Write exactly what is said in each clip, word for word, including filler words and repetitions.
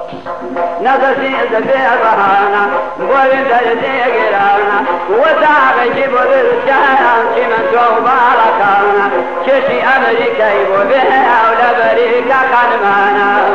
نظرتي زبير بهانا بولد الديقرانا وتعبي بودر كان كمن توبالكانا كشي أمريكا يبوبيها ولبريكا قنمانا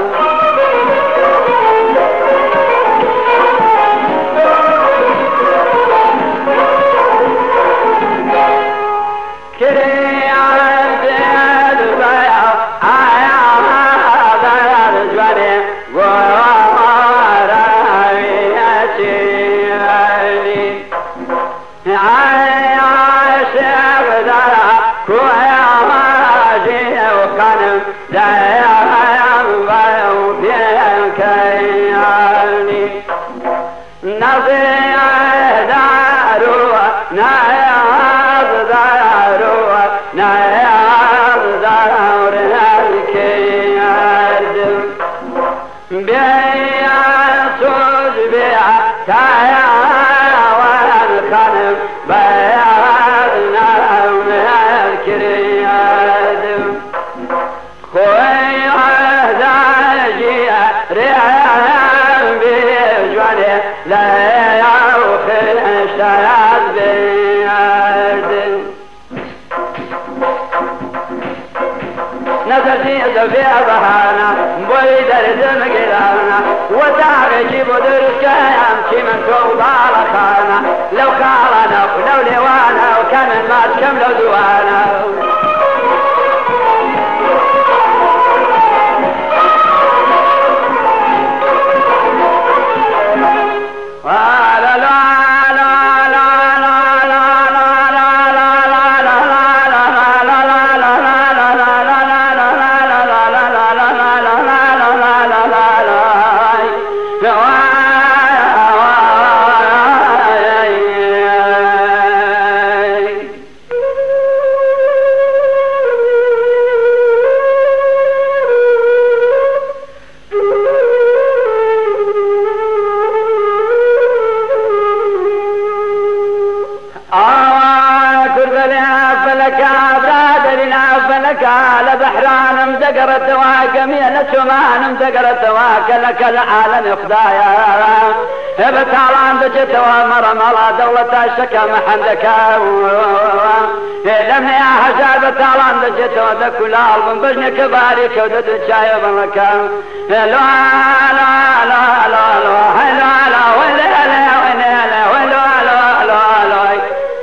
نظرتي زبير بهانا بولد الديقرانا وتعبي بودر كان كمن توبالكانا لو قالنا ولو لوانا وكان ما تكملوا دوانا لبحران مدقرت واقمية لسمان مدقرت واكلك العالم خدايا بتعلان دجت ومر ملا دولة الشكا محندك لمني يا حجاب بتعلان دجت ودك الالبم بجن كباري كودد الشاي بلك لا لا لا لا لا لا لا ولا لا ولا ولا لا لا لا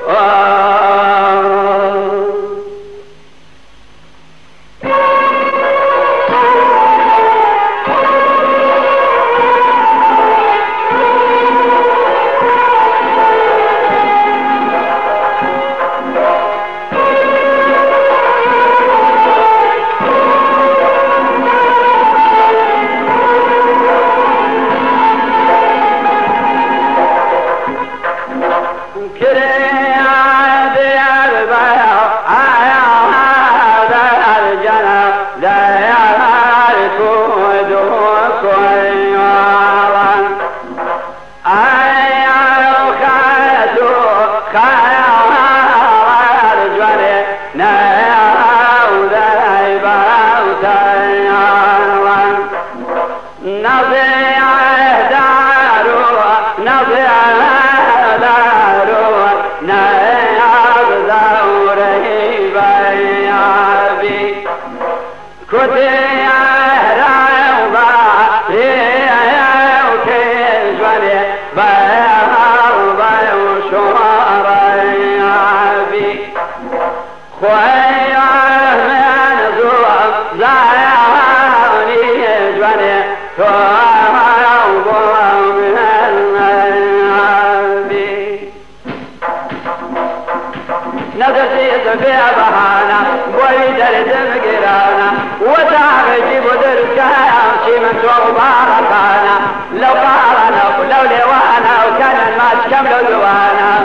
نظرتي زبير بهانا بولد الديقرانا وتعبي بودر كان كمن توبالكانا لو قالنا ولو لوانا وكان ما تكملوا دوانا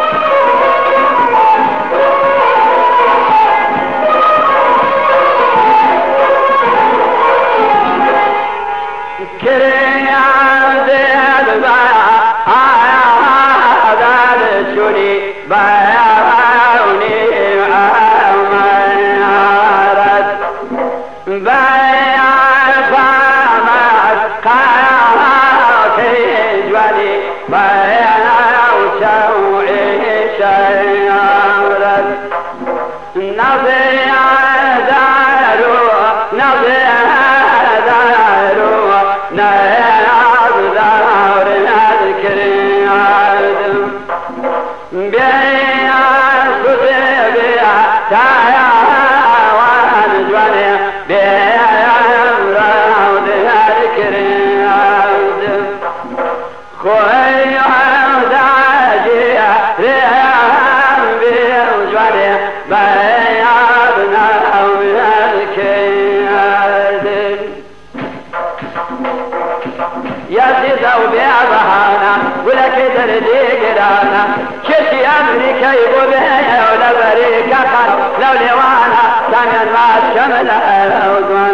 كريم زيد بايا هذا شوني بايا بايع فامت يا سيدة وبيع بهانا ولك دردي قرانا كشي أمريكا يبو بيا ولا بريكا خان لو لوانا كان الناس شمل